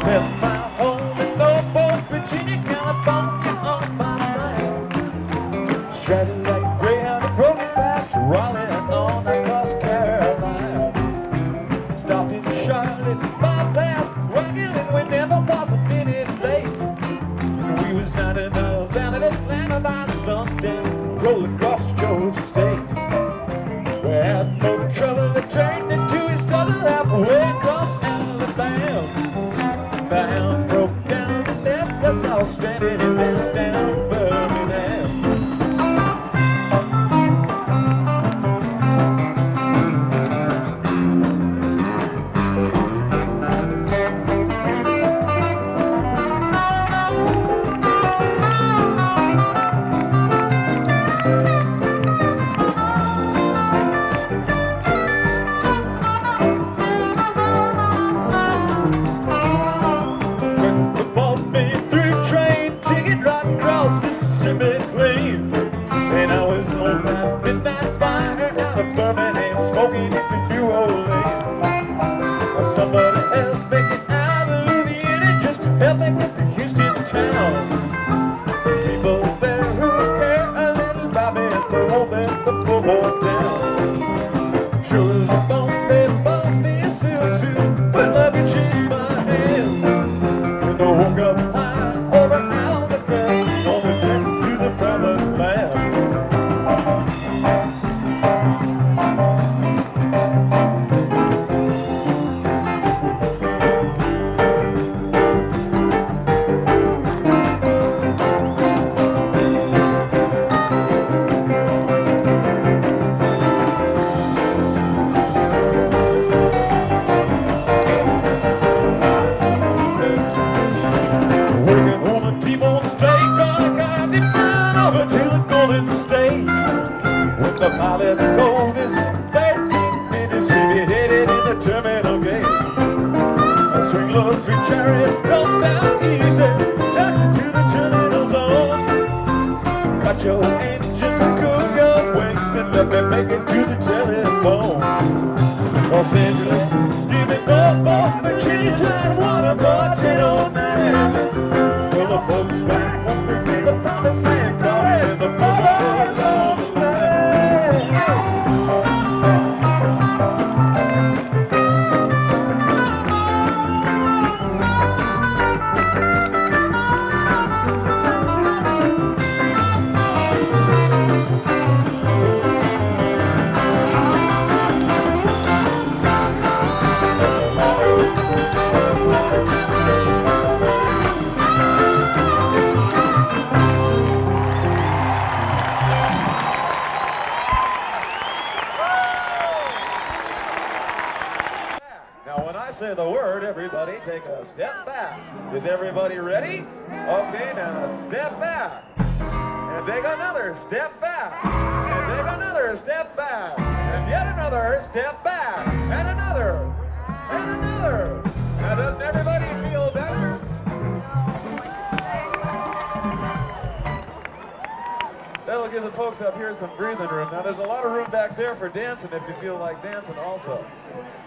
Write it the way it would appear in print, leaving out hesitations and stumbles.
Left my home in Norfolk, Virginia, California on my mind. Straddled like Greyhound and broken back, Raleigh on across Carolina. Stopped in Charlotte, bypass, rockin', and we never was a minute late. We was 90 miles out of Atlanta by sundown, rolling across Georgia State. We had no trouble, it turned into a started halfway across Alabama. Bound, broke down, and left us all stranded in downtown Birmingham. Say the word, everybody take a step back. Is everybody ready? Okay, now step back. And take another step back. And take another step back. And yet another step back. And another. And another. Now doesn't everybody feel better? That'll give the folks up here some breathing room. Now there's a lot of room back there for dancing if you feel like dancing also.